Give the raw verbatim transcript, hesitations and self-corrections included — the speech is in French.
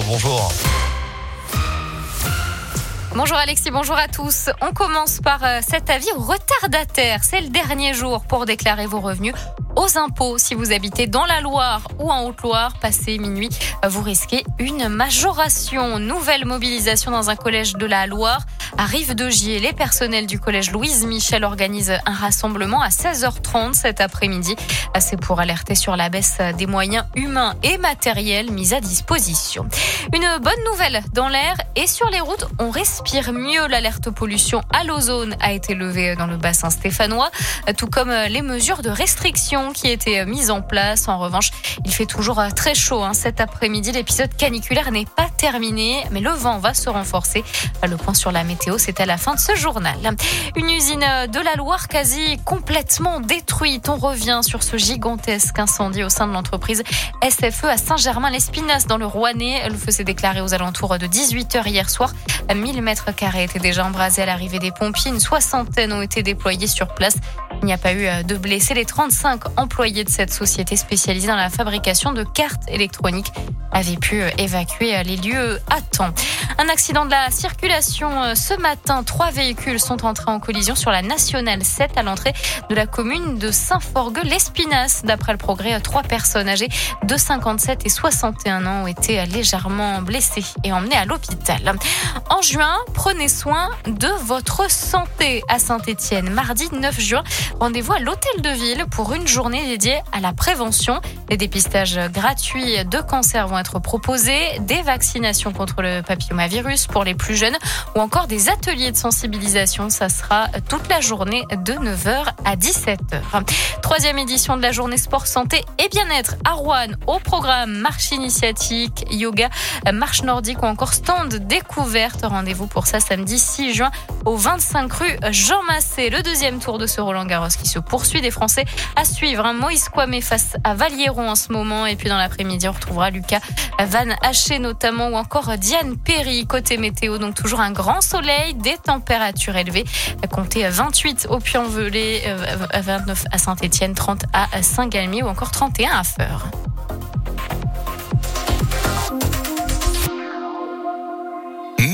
bonjour. Bonjour Alexis, bonjour à tous. On commence par cet avis aux retardataires. C'est le dernier jour pour déclarer vos revenus aux impôts. Si vous habitez dans la Loire ou en Haute-Loire, passé minuit, vous risquez une majoration. Nouvelle mobilisation dans un collège de la Loire. À Rive-de-Gier, les personnels du collège Louise Michel organisent un rassemblement à seize heures trente cet après-midi. C'est pour alerter sur la baisse des moyens humains et matériels mis à disposition. Une bonne nouvelle dans l'air et sur les routes, on respire mieux. L'alerte pollution à l'ozone a été levée dans le bassin stéphanois, tout comme les mesures de restriction qui étaient mises en place. En revanche, il fait toujours très chaud hein. Cet après-midi, l'épisode caniculaire n'est pas terminé, mais le vent va se renforcer. Le point sur la météo, c'est à la fin de ce journal. Une usine de la Loire quasi complètement détruite. On revient sur ce gigantesque incendie au sein de l'entreprise S F E à Saint-Germain-l'Espinasse dans le Rouennais. Le feu s'est déclaré aux alentours de dix-huit heures hier soir. mille mètres carrés étaient déjà embrasés à l'arrivée des pompiers. Une soixantaine ont été déployés sur place. Il n'y a pas eu de blessés. Les trente-cinq employés de cette société spécialisée dans la fabrication de cartes électroniques avaient pu évacuer les lieux à temps. Un accident de la circulation ce matin. Trois véhicules sont entrés en collision sur la nationale sept à l'entrée de la commune de Saint-Forgueux-l'Espinasse. D'après le Progrès, trois personnes âgées de cinquante-sept et soixante et un ans ont été légèrement blessées et emmenées à l'hôpital. En juin, prenez soin de votre santé à Saint-Étienne. Mardi neuf juin, rendez-vous à l'hôtel de ville pour une journée dédiée à la prévention. Des dépistages gratuits de cancer vont être proposés, des vaccinations contre le papillomavirus pour les plus jeunes ou encore des ateliers de sensibilisation. Ça sera toute la journée de neuf heures à dix-sept heures. Troisième édition de la journée sport, santé et bien-être à Roanne. Au programme marche initiatique, yoga, marche nordique ou encore stand découverte. Rendez-vous pour ça samedi six juin au vingt-cinq rue Jean Massé. Le deuxième tour de ce Roland-Garros qui se poursuit. Des Français à suivre. Hein. Moïse Kouamé face à Valieron en ce moment. Et puis dans l'après-midi, on retrouvera Lucas Van Haché notamment ou encore Diane Perry. Côté météo, donc toujours un grand soleil, des températures élevées. Comptez vingt-huit au Puy-en-Velay, vingt-neuf à Saint-Étienne, trente à Saint-Galmier ou encore trente et un à Feurs.